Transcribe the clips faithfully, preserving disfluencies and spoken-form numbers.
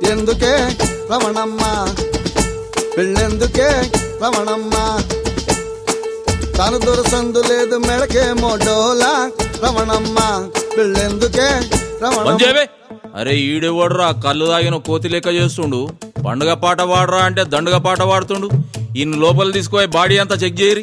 ఎందుకే రమణమ్మ పెళ్ళెందుకే రమణమ్మ తను దొరసందు లేదు మెడకేమో డోలా రమణమ్మ పెళ్ళెందుకే రమణమ్మ. అరే ఈడేవాడురా కళ్ళు తాగిన కోతి లెక్క చేస్తుండు. పండుగ పాట వాడరా అంటే దండుగ పాట వాడుతుండు. ఇన్ని లోపల తీసుకుపోయి బాడీ అంతా చెక్ చేయరి.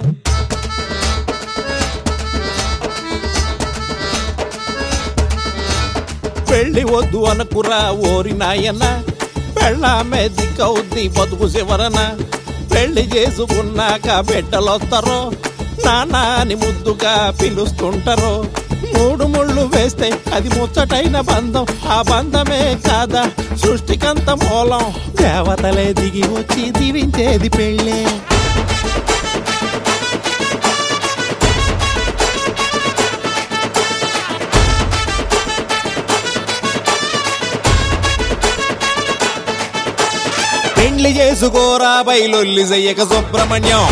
పెళ్లి వద్దు అనుకురా ఓరి నాయన, పెళ్ళామే దిక్కవుద్ది బతుకు చివరన. పెళ్లి చేసుకున్నాక బిడ్డలొస్తారో నాన్న అని ముద్దుగా పిలుస్తుంటారో. మూడు ముళ్ళు వేస్తే అది ముచ్చటైన బంధం, ఆ బంధమే కాదా సృష్టికంత మూలం. దేవతలే దిగి వచ్చి దీవించేది పెళ్ళే. పెళ్లి చేసుకోరా బయలొల్లి చెయ్యక సుబ్రహ్మణ్యం,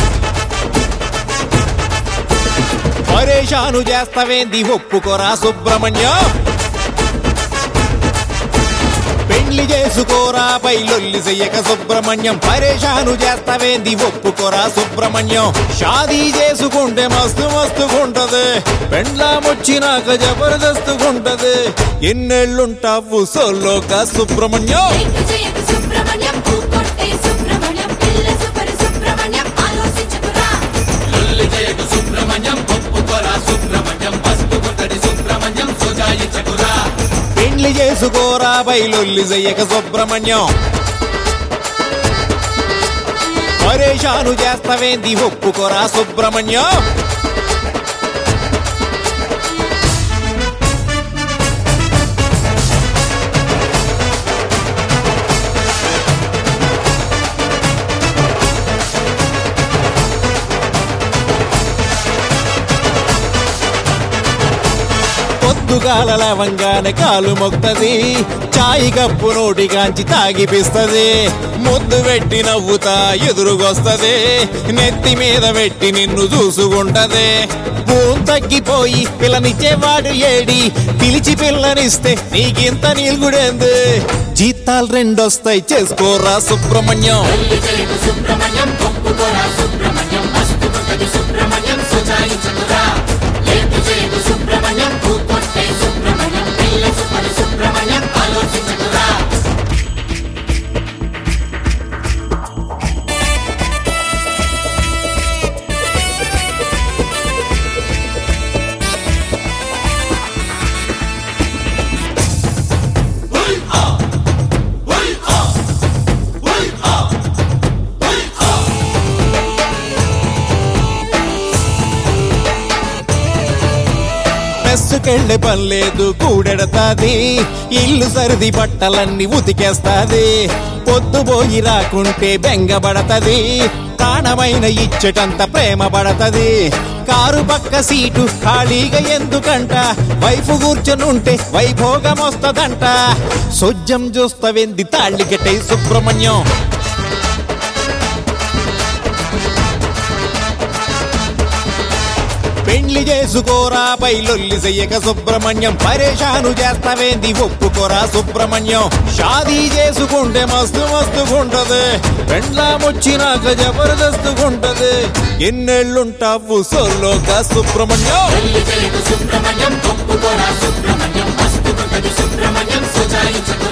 పరేషాను చేస్తావేంది ఒప్పుకోరా సుబ్రహ్మణ్యం. పెళ్లి చేసుకోరా బయలొల్లి చెయ్యక సుబ్రహ్మణ్యం, పరేషాను చేస్తావేంది ఒప్పుకోరా సుబ్రహ్మణ్యం. షాదీ చేసుకుంటే మస్తు మస్తుగుంటది, పెండ్లామొచ్చినాక జబర్దస్తుగుంటది. ఎన్నెళ్ళుంటావు సోలోగా సుబ్రహ్మణ్యం. పెళ్లి చేసుకోరా బయలొల్లి చెయ్యక సుబ్రహ్మణ్యం, పరేషాను చేస్తావేంది ఒప్పుకోరా సుబ్రహ్మణ్యం. పొద్దుగాల లవంగానే కాలు మొక్తది, చాయి కప్పు నోటిగాంచి తాగిపిస్తది. ముద్దు పెట్టి నవ్వుతా ఎదురుగొస్తది, నెత్తి మీద పెట్టి నిన్ను చూసుకుంటది. పూం తగ్గిపోయి పిల్లనిచ్చేవాడు ఏడి, పిలిచి పిల్లనిస్తే నీకింత నీల్గుడేంది. జీతాలు రెండొస్తాయి చేసుకోరా సుబ్రహ్మణ్యం. మెస్సుకెళ్ళే పనిలేదు కూడెడతాది, ఇల్లు సరిది బట్టలన్నీ ఉతికేస్తాది. పొద్దుపోయి రాకుంటే బెంగబడతది, ప్రాణమైన ఇచ్చటంత ప్రేమ పడతది. కారు పక్క సీటు ఖాళీగా ఎందుకంట, వైఫ్ కూర్చొనుంటే వైభోగం వస్తదంట. సొజ్జం చూస్తవెంది తాళి కట్టే సుబ్రహ్మణ్యం. పెళ్లి చేసుకోరా బయలొల్లి చెయ్యక సుబ్రహ్మణ్యం, పరేషాను చేస్తావేంది ఒప్పుకోరా సుబ్రహ్మణ్యం. షాదీ చేసుకుంటే మస్తు మస్తుగుంటది, పెండ్లామొచ్చినాక జబర్దస్తుగుంటది. ఎన్నెళ్ళుంటావు సోలోగా సుబ్రహ్మణ్యం.